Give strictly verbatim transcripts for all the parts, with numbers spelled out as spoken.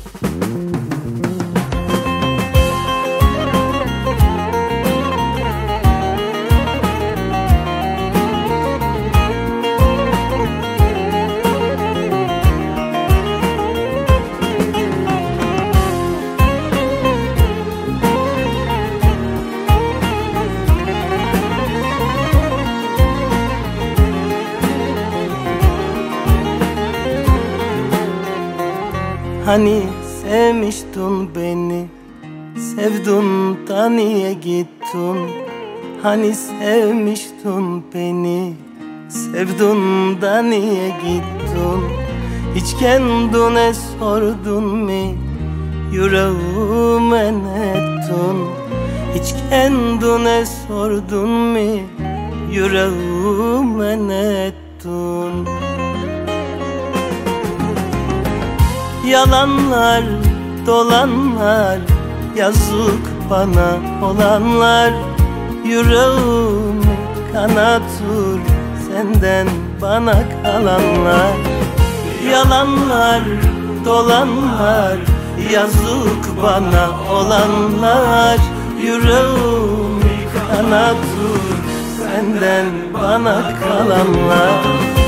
Hani sevmiştin beni, sevdun da niye gittin? Hani sevmiştin beni, sevdun da niye gittin? Hiç kendine sordun mu, yüreğime ne ettin? Hiç kendine sordun mu, yüreğime ne ettin? Yalanlar, dolanlar, yazık bana olanlar, yüreğimi kanatır senden bana kalanlar. Yalanlar, dolanlar, yazık bana olanlar, yüreğimi kanatır senden bana kalanlar.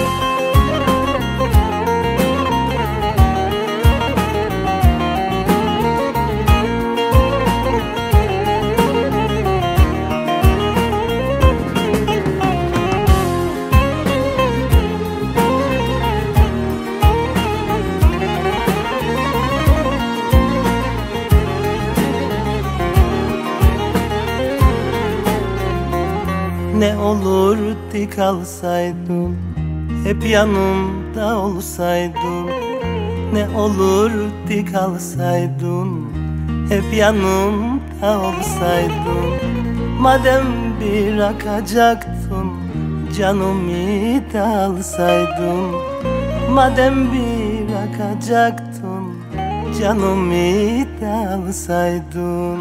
Ne olurdu kalsaydın, hep yanımda olsaydın. Ne olurdu kalsaydın, hep yanımda olsaydın. Madem bırakacaktın, canımı da alsaydın. Madem bırakacaktın, canımı da alsaydın.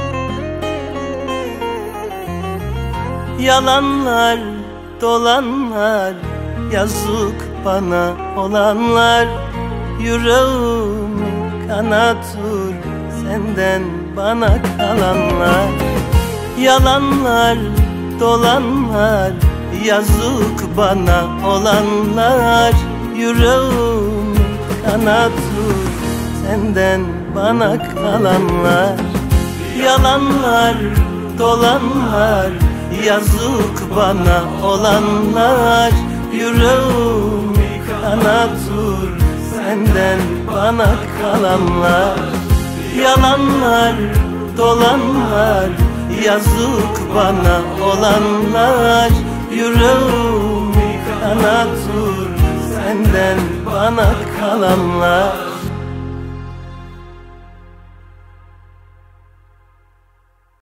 Yalanlar, dolanlar, yazık bana olanlar, yüreğimi kanatır senden bana kalanlar. Yalanlar, dolanlar, yazık bana olanlar, yüreğimi kanatır senden bana kalanlar. Yalanlar, dolanlar, yazık bana olanlar, yüreğimi kanatır senden bana kalanlar. Yalanlar, dolanlar, yazık bana olanlar, yüreğimi kanatır senden bana kalanlar.